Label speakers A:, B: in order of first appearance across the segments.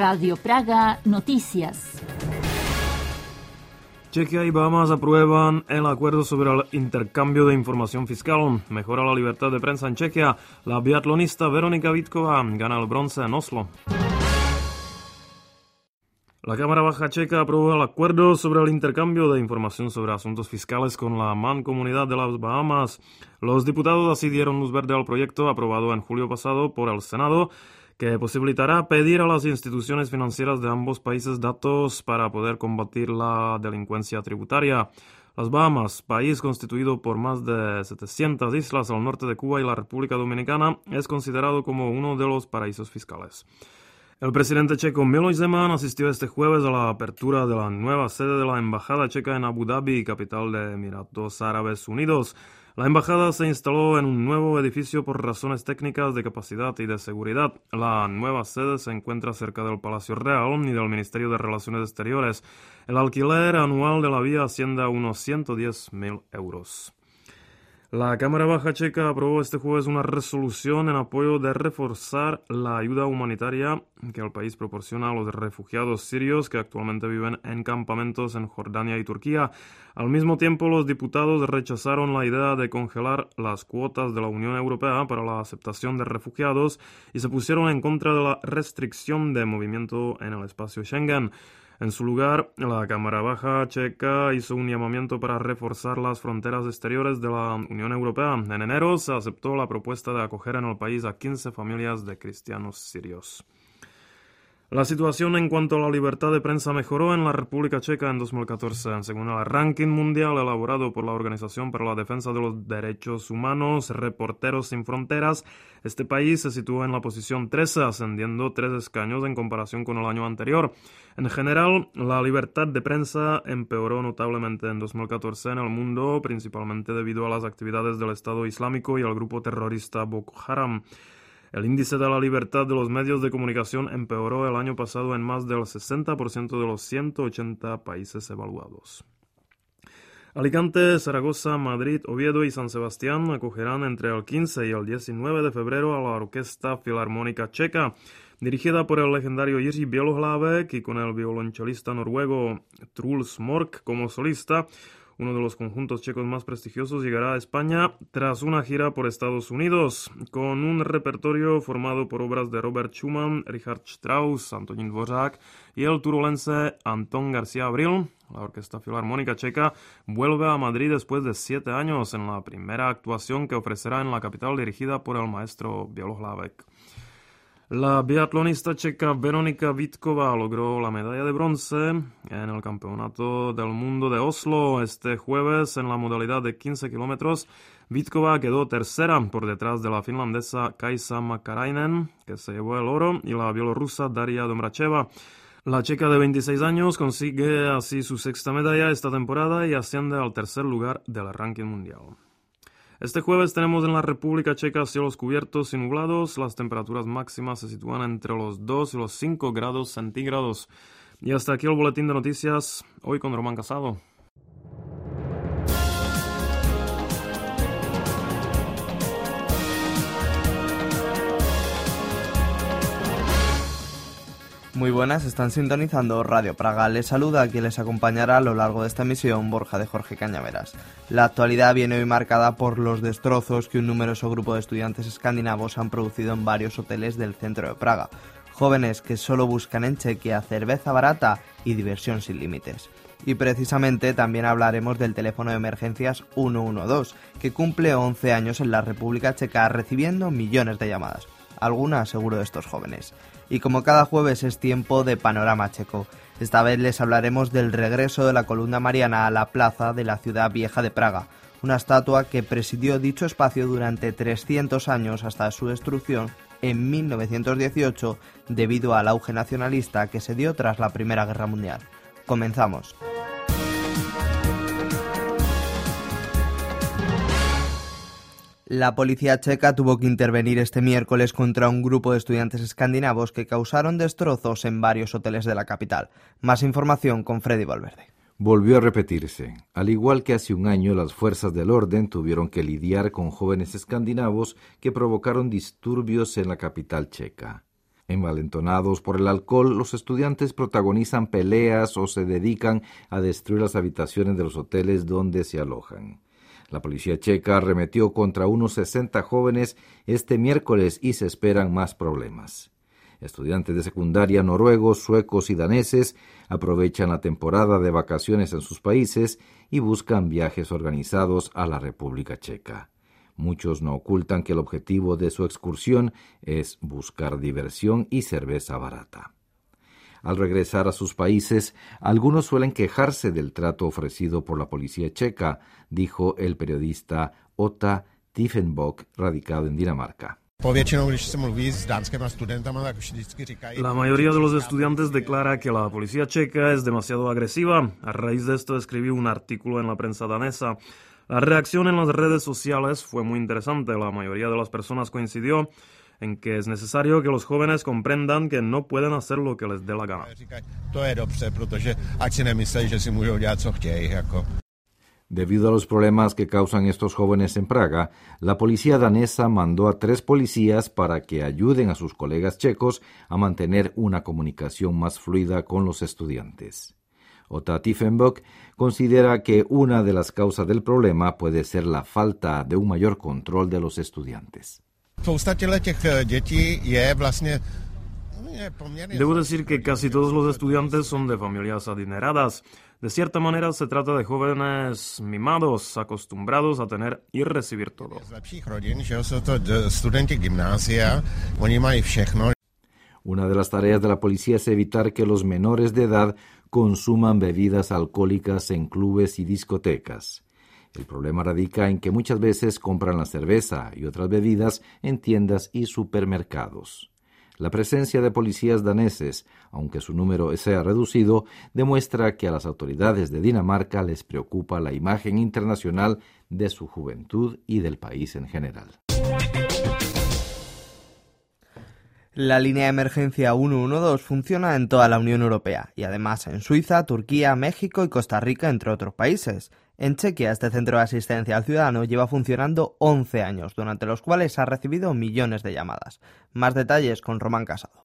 A: Radio Praga Noticias.
B: Chequia y Bahamas aprueban el acuerdo sobre el intercambio de información fiscal. Mejora la libertad de prensa en Chequia. La biatlonista Veronika Vítkova gana el bronce en Oslo. La Cámara Baja Checa aprobó el acuerdo sobre el intercambio de información sobre asuntos fiscales con la Mancomunidad de las Bahamas. Los diputados así dieron luz verde al proyecto aprobado en julio pasado por el Senado, que posibilitará pedir a las instituciones financieras de ambos países datos para poder combatir la delincuencia tributaria. Las Bahamas, país constituido por más de 700 islas al norte de Cuba y la República Dominicana, es considerado como uno de los paraísos fiscales. El presidente checo Miloš Zeman asistió este jueves a la apertura de la nueva sede de la Embajada Checa en Abu Dhabi, capital de Emiratos Árabes Unidos. La embajada se instaló en un nuevo edificio por razones técnicas de capacidad y de seguridad. La nueva sede se encuentra cerca del Palacio Real y del Ministerio de Relaciones Exteriores. El alquiler anual de la vía asciende a unos 110.000 euros. La Cámara Baja Checa aprobó este jueves una resolución en apoyo de reforzar la ayuda humanitaria que el país proporciona a los refugiados sirios que actualmente viven en campamentos en Jordania y Turquía. Al mismo tiempo, los diputados rechazaron la idea de congelar las cuotas de la Unión Europea para la aceptación de refugiados y se pusieron en contra de la restricción de movimiento en el espacio Schengen. En su lugar, la Cámara Baja Checa hizo un llamamiento para reforzar las fronteras exteriores de la Unión Europea. En enero se aceptó la propuesta de acoger en el país a 15 familias de cristianos sirios. La situación en cuanto a la libertad de prensa mejoró en la República Checa en 2014. Según el ranking mundial elaborado por la Organización para la Defensa de los Derechos Humanos, Reporteros Sin Fronteras, este país se sitúa en la posición 13, ascendiendo 3 escaños en comparación con el año anterior. En general, la libertad de prensa empeoró notablemente en 2014 en el mundo, principalmente debido a las actividades del Estado Islámico y al grupo terrorista Boko Haram. El índice de la libertad de los medios de comunicación empeoró el año pasado en más del 60% de los 180 países evaluados. Alicante, Zaragoza, Madrid, Oviedo y San Sebastián acogerán entre el 15 y el 19 de febrero a la Orquesta Filarmónica Checa, dirigida por el legendario Jiří Bělohlávek y con el violonchelista noruego Truls Mork como solista. Uno de los conjuntos checos más prestigiosos llegará a España tras una gira por Estados Unidos, con un repertorio formado por obras de Robert Schumann, Richard Strauss, Antonín Dvořák y el turolense Anton García Abril. La Orquesta Filarmónica Checa vuelve a Madrid después de 7 años en la primera actuación que ofrecerá en la capital dirigida por el maestro Bělohlávek. La biatlonista checa Veronika Vítkova logró la medalla de bronce en el Campeonato del Mundo de Oslo este jueves en la modalidad de 15 kilómetros. Vítkova quedó tercera por detrás de la finlandesa Kaisa Mäkäräinen, que se llevó el oro, y la bielorrusa Daria Domracheva. La checa de 26 años consigue así su 6ª medalla esta temporada y asciende al 3er lugar del ranking mundial. Este jueves tenemos en la República Checa cielos cubiertos y nublados. Las temperaturas máximas se sitúan entre los 2 y los 5 grados centígrados. Y hasta aquí el boletín de noticias, hoy con Román Casado.
C: Muy buenas, están sintonizando Radio Praga. Les saluda quien les acompañará a lo largo de esta emisión, Borja de Jorge Cañaveras. La actualidad viene hoy marcada por los destrozos que un numeroso grupo de estudiantes escandinavos han producido en varios hoteles del centro de Praga. Jóvenes que solo buscan en Chequia cerveza barata y diversión sin límites. Y precisamente también hablaremos del teléfono de emergencias 112, que cumple 11 años en la República Checa, recibiendo millones de llamadas. Algunas seguro de estos jóvenes. Y como cada jueves es tiempo de Panorama Checo. Esta vez les hablaremos del regreso de la columna mariana a la plaza de la ciudad vieja de Praga, una estatua que presidió dicho espacio durante 300 años hasta su destrucción en 1918 debido al auge nacionalista que se dio tras la Primera Guerra Mundial. Comenzamos. La policía checa tuvo que intervenir este miércoles contra un grupo de estudiantes escandinavos que causaron destrozos en varios hoteles de la capital. Más información con Freddy Valverde.
D: Volvió a repetirse. Al igual que hace un año, las fuerzas del orden tuvieron que lidiar con jóvenes escandinavos que provocaron disturbios en la capital checa. Envalentonados por el alcohol, los estudiantes protagonizan peleas o se dedican a destruir las habitaciones de los hoteles donde se alojan. La policía checa arremetió contra unos 60 jóvenes este miércoles y se esperan más problemas. Estudiantes de secundaria noruegos, suecos y daneses aprovechan la temporada de vacaciones en sus países y buscan viajes organizados a la República Checa. Muchos no ocultan que el objetivo de su excursión es buscar diversión y cerveza barata. Al regresar a sus países, algunos suelen quejarse del trato ofrecido por la policía checa, dijo el periodista Otto Tiefenbach, radicado en Dinamarca.
B: La mayoría de los estudiantes declara que la policía checa es demasiado agresiva. A raíz de esto escribí un artículo en la prensa danesa. La reacción en las redes sociales fue muy interesante. La mayoría de las personas coincidió en que es necesario que los jóvenes comprendan que no pueden hacer lo que les dé la gana.
D: Debido a los problemas que causan estos jóvenes en Praga, la policía danesa mandó a 3 policías para que ayuden a sus colegas checos a mantener una comunicación más fluida con los estudiantes. Otto Tiefenbach considera que una de las causas del problema puede ser la falta de un mayor control de los estudiantes.
B: Debo decir que casi todos los estudiantes son de familias adineradas. De cierta manera se trata de jóvenes mimados, acostumbrados a tener y recibir todo.
D: Una de las tareas de la policía es evitar que los menores de edad consuman bebidas alcohólicas en clubes y discotecas. El problema radica en que muchas veces compran la cerveza y otras bebidas en tiendas y supermercados. La presencia de policías daneses, aunque su número sea reducido, demuestra que a las autoridades de Dinamarca les preocupa la imagen internacional de su juventud y del país en general.
C: La línea de emergencia 112 funciona en toda la Unión Europea y además en Suiza, Turquía, México y Costa Rica, entre otros países. En Chequia, este centro de asistencia al ciudadano lleva funcionando 11 años, durante los cuales ha recibido millones de llamadas. Más detalles con Román Casado.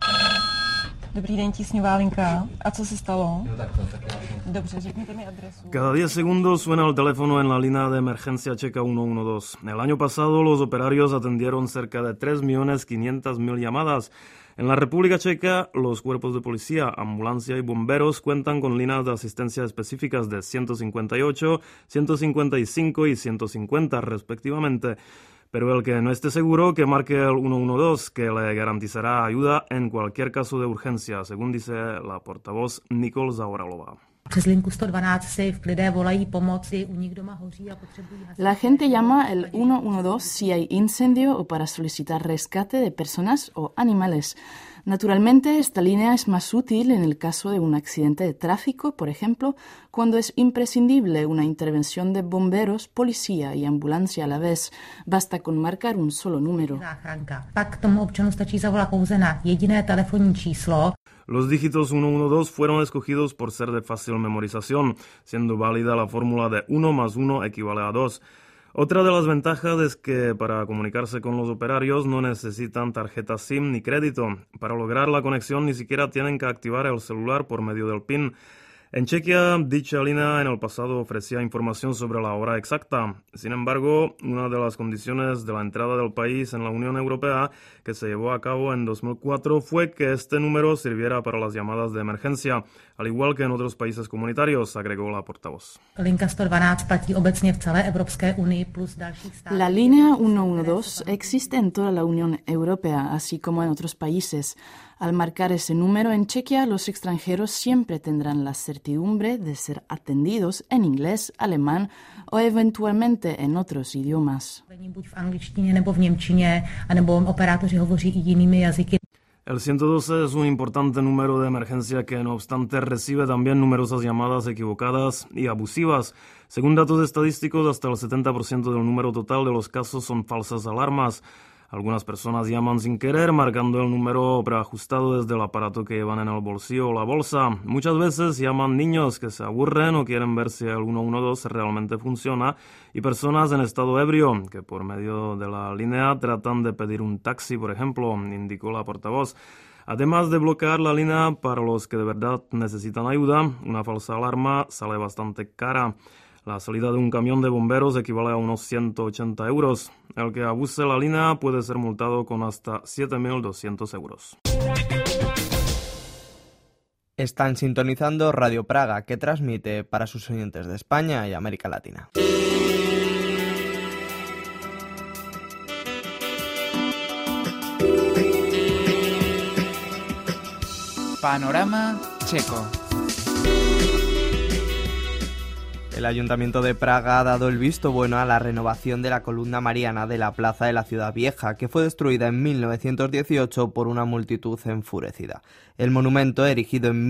B: Cada 10 segundos suena el teléfono en la línea de emergencia checa 112. El año pasado los operarios atendieron cerca de 3.500.000 llamadas. En la República Checa, los cuerpos de policía, ambulancia y bomberos cuentan con líneas de asistencia específicas de 158, 155 y 150 respectivamente. Pero el que no esté seguro, que marque el 112, que le garantizará ayuda en cualquier caso de urgencia, según dice la portavoz Nikol Zaoralova.
A: La gente llama el 112 si hay incendio o para solicitar rescate de personas o animales. Naturalmente, esta línea es más útil en el caso de un accidente de tráfico, por ejemplo, cuando es imprescindible una intervención de bomberos, policía y ambulancia a la vez. Basta con marcar un solo número.
B: Los dígitos 112 fueron escogidos por ser de fácil memorización, siendo válida la fórmula de 1 más 1 equivale a 2. Otra de las ventajas es que para comunicarse con los operarios no necesitan tarjeta SIM ni crédito. Para lograr la conexión ni siquiera tienen que activar el celular por medio del PIN. En Chequia, dicha línea en el pasado ofrecía información sobre la hora exacta. Sin embargo, una de las condiciones de la entrada del país en la Unión Europea, que se llevó a cabo en 2004, fue que este número sirviera para las llamadas de emergencia, al igual que en otros países comunitarios, agregó la portavoz.
A: La línea 112 existe en toda la Unión Europea, así como en otros países. Al marcar ese número en Chequia, los extranjeros siempre tendrán la certidumbre de ser atendidos en inglés, alemán o eventualmente en otros idiomas.
B: El 112 es un importante número de emergencia que, no obstante, recibe también numerosas llamadas equivocadas y abusivas. Según datos estadísticos, hasta el 70% del número total de los casos son falsas alarmas. Algunas personas llaman sin querer, marcando el número preajustado desde el aparato que llevan en el bolsillo o la bolsa. Muchas veces llaman niños que se aburren o quieren ver si el 112 realmente funciona, y personas en estado ebrio que por medio de la línea tratan de pedir un taxi, por ejemplo, indicó la portavoz. Además de bloquear la línea para los que de verdad necesitan ayuda, una falsa alarma sale bastante cara. La salida de un camión de bomberos equivale a unos 180 euros. El que abuse la línea puede ser multado con hasta 7.200 euros.
C: Están sintonizando Radio Praga, que transmite para sus oyentes de España y América Latina.
E: Panorama checo.
C: El Ayuntamiento de Praga ha dado el visto bueno a la renovación de la columna mariana de la plaza de la Ciudad Vieja, que fue destruida en 1918 por una multitud enfurecida. El monumento, erigido en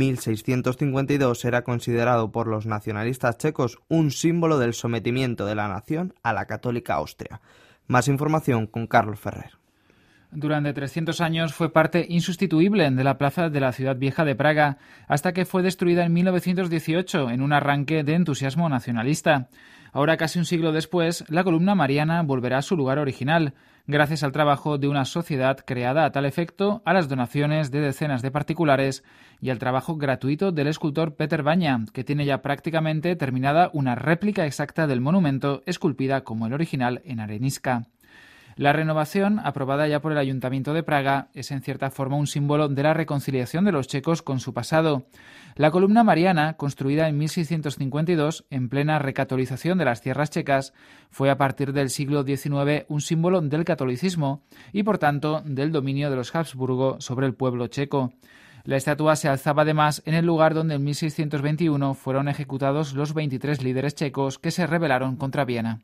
C: 1652, era considerado por los nacionalistas checos un símbolo del sometimiento de la nación a la católica Austria. Más información con Carlos Ferrer.
E: Durante 300 años fue parte insustituible de la plaza de la Ciudad Vieja de Praga, hasta que fue destruida en 1918 en un arranque de entusiasmo nacionalista. Ahora, casi un siglo después, la columna mariana volverá a su lugar original, gracias al trabajo de una sociedad creada a tal efecto, a las donaciones de decenas de particulares y al trabajo gratuito del escultor Peter Baña, que tiene ya prácticamente terminada una réplica exacta del monumento, esculpida como el original en arenisca. La renovación, aprobada ya por el Ayuntamiento de Praga, es en cierta forma un símbolo de la reconciliación de los checos con su pasado. La columna mariana, construida en 1652, en plena recatolización de las tierras checas, fue a partir del siglo XIX un símbolo del catolicismo y, por tanto, del dominio de los Habsburgo sobre el pueblo checo. La estatua se alzaba además en el lugar donde en 1621 fueron ejecutados los 23 líderes checos que se rebelaron contra Viena.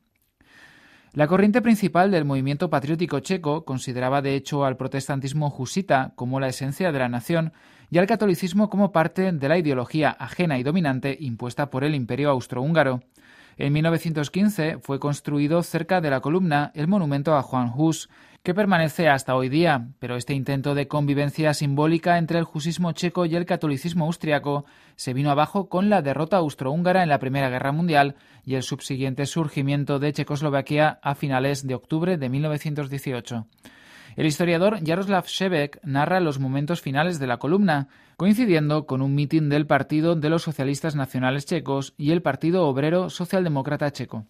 E: La corriente principal del movimiento patriótico checo consideraba de hecho al protestantismo husita como la esencia de la nación y al catolicismo como parte de la ideología ajena y dominante impuesta por el Imperio austrohúngaro. En 1915 fue construido cerca de la columna el monumento a Juan Hus, que permanece hasta hoy día, pero este intento de convivencia simbólica entre el husismo checo y el catolicismo austriaco se vino abajo con la derrota austrohúngara en la Primera Guerra Mundial y el subsiguiente surgimiento de Checoslovaquia a finales de octubre de 1918. El historiador Jaroslav Šebek narra los momentos finales de la columna, coincidiendo con un mitin del Partido de los Socialistas Nacionales Checos y el Partido Obrero Socialdemócrata Checo.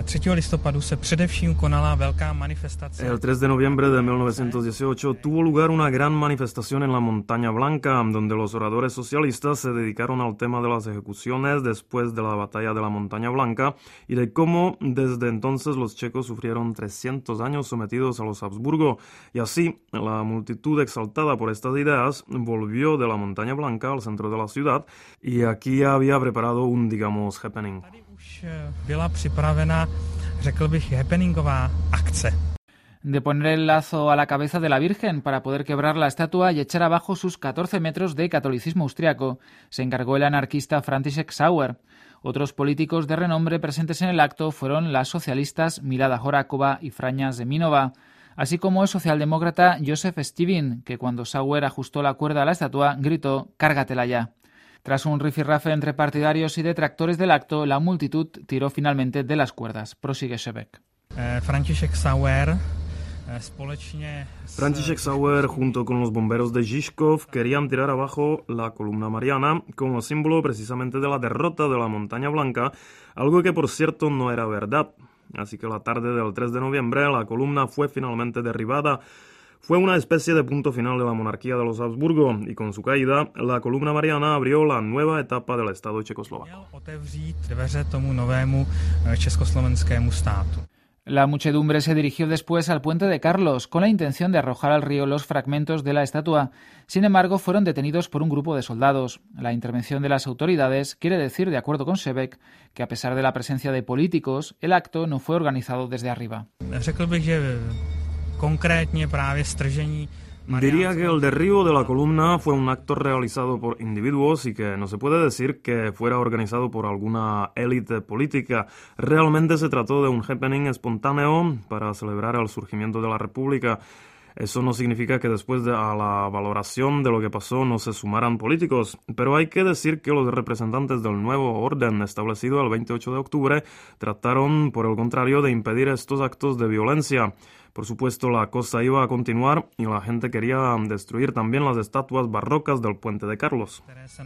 B: El 3 de noviembre de 1918 tuvo lugar una gran manifestación en la Montaña Blanca, donde los oradores socialistas se dedicaron al tema de las ejecuciones después de la batalla de la Montaña Blanca y de cómo desde entonces los checos sufrieron 300 años sometidos a los Habsburgo. Y así, la multitud exaltada por estas ideas volvió de la Montaña Blanca al centro de la ciudad y aquí había preparado un, digamos, happening.
E: De poner el lazo a la cabeza de la Virgen para poder quebrar la estatua y echar abajo sus 14 metros de catolicismo austriaco, se encargó el anarquista František Sauer. Otros políticos de renombre presentes en el acto fueron las socialistas Milada Horáková y Franja Zeminova, así como el socialdemócrata Josef Stivin, que cuando Sauer ajustó la cuerda a la estatua, gritó «¡Cárgatela ya!». Tras un rifirrafe entre partidarios y detractores del acto, la multitud tiró finalmente de las cuerdas. Prosigue Šebek.
B: František Sauer junto con los bomberos de Žižkov querían tirar abajo la columna mariana como símbolo precisamente de la derrota de la Montaña Blanca, algo que por cierto no era verdad. Así que la tarde del 3 de noviembre la columna fue finalmente derribada. Fue una especie de punto final de la monarquía de los Habsburgo y con su caída la columna mariana abrió la nueva etapa del Estado checoslovaco.
E: La muchedumbre se dirigió después al puente de Carlos con la intención de arrojar al río los fragmentos de la estatua. Sin embargo, fueron detenidos por un grupo de soldados. La intervención de las autoridades quiere decir, de acuerdo con Šebek, que a pesar de la presencia de políticos, el acto no fue organizado desde arriba.
B: Diría que el derribo de la columna fue un acto realizado por individuos y que no se puede decir que fuera organizado por alguna élite política. Realmente se trató de un happening espontáneo para celebrar el surgimiento de la República. Eso no significa que después de a la valoración de lo que pasó no se sumaran políticos, pero hay que decir que los representantes del nuevo orden establecido el 28 de octubre trataron, por el contrario, de impedir estos actos de violencia. Por supuesto, la cosa iba a continuar y la gente quería destruir también las estatuas barrocas del Puente de Carlos.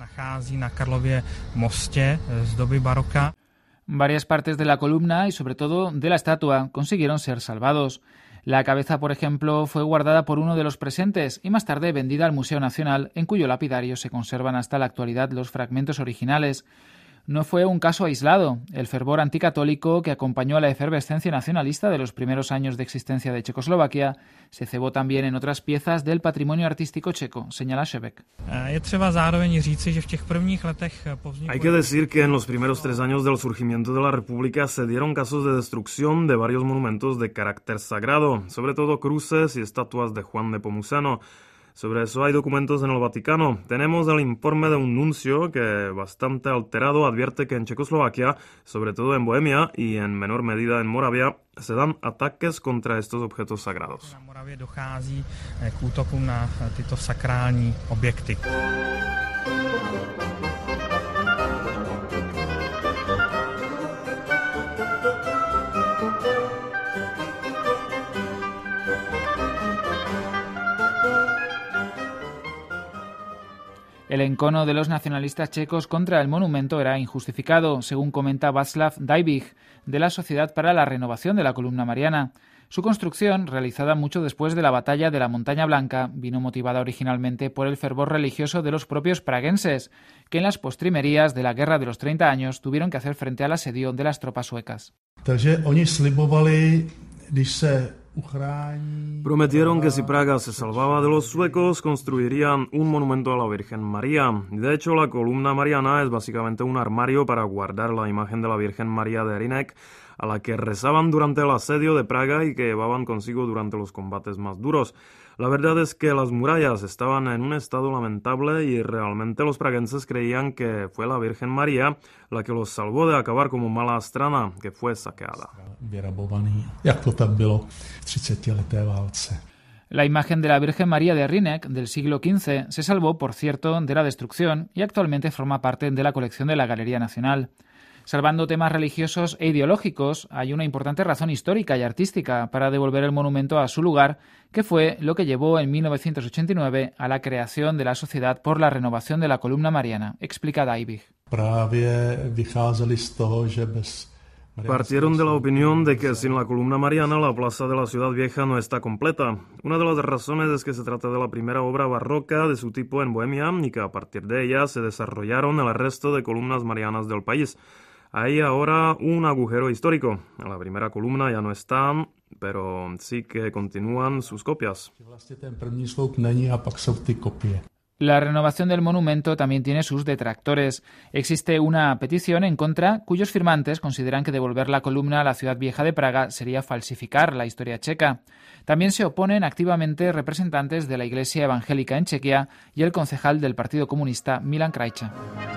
E: Varias partes de la columna y sobre todo de la estatua consiguieron ser salvados. La cabeza, por ejemplo, fue guardada por uno de los presentes y más tarde vendida al Museo Nacional, en cuyo lapidario se conservan hasta la actualidad los fragmentos originales. No fue un caso aislado. El fervor anticatólico que acompañó a la efervescencia nacionalista de los primeros años de existencia de Checoslovaquia se cebó también en otras piezas del patrimonio artístico checo, señala Šebek.
B: Hay que decir que en los primeros 3 años del surgimiento de la República se dieron casos de destrucción de varios monumentos de carácter sagrado, sobre todo cruces y estatuas de Juan Nepomuceno. Sobre eso hay documentos en el Vaticano. Tenemos el informe de un nuncio que, bastante alterado, advierte que en Checoslovaquia, sobre todo en Bohemia y en menor medida en Moravia, se dan ataques contra estos objetos sagrados.
F: Na Moravě dochází k útokům na tyto sakrální objekty.
E: El encono de los nacionalistas checos contra el monumento era injustificado, según comenta Václav Dybvig, de la Sociedad para la Renovación de la Columna Mariana. Su construcción, realizada mucho después de la batalla de la Montaña Blanca, vino motivada originalmente por el fervor religioso de los propios praguenses, que en las postrimerías de la Guerra de los 30 años tuvieron que hacer frente al asedio de las tropas suecas.
B: Prometieron que si Praga se salvaba de los suecos, construirían un monumento a la Virgen María. De hecho, la columna mariana es básicamente un armario para guardar la imagen de la Virgen María de Hřinek, a la que rezaban durante el asedio de Praga y que llevaban consigo durante los combates más duros. La verdad es que las murallas estaban en un estado lamentable y realmente los praguenses creían que fue la Virgen María la que los salvó de acabar como mala Strana, que fue saqueada.
E: La imagen de la Virgen María de Hřinek del siglo XV se salvó, por cierto, de la destrucción y actualmente forma parte de la colección de la Galería Nacional. Salvando temas religiosos e ideológicos, hay una importante razón histórica y artística para devolver el monumento a su lugar, que fue lo que llevó en 1989 a la creación de la Sociedad por la Renovación de la Columna Mariana, explica Dybvig.
B: Partieron de la opinión de que sin la columna mariana la plaza de la Ciudad Vieja no está completa. Una de las razones es que se trata de la primera obra barroca de su tipo en Bohemia y que a partir de ella se desarrollaron el resto de columnas marianas del país. Hay ahora un agujero histórico. La primera columna ya no está, pero sí que continúan sus copias.
E: La renovación del monumento también tiene sus detractores. Existe una petición en contra cuyos firmantes consideran que devolver la columna a la Ciudad Vieja de Praga sería falsificar la historia checa. También se oponen activamente representantes de la Iglesia Evangélica en Chequia y el concejal del Partido Comunista Milan Krajča.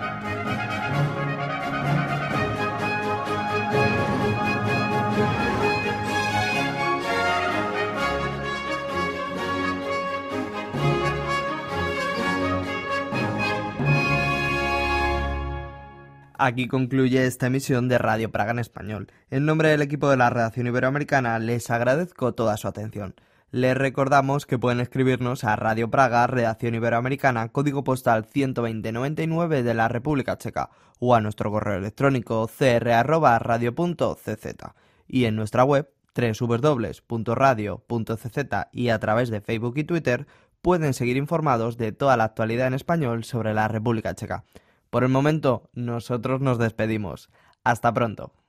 C: Aquí concluye esta emisión de Radio Praga en español. En nombre del equipo de la redacción iberoamericana les agradezco toda su atención. Les recordamos que pueden escribirnos a Radio Praga, redacción iberoamericana, código postal 12099 de la República Checa, o a nuestro correo electrónico cr@radio.cz, y en nuestra web www.radio.cz, y a través de Facebook y Twitter pueden seguir informados de toda la actualidad en español sobre la República Checa. Por el momento, nosotros nos despedimos. Hasta pronto.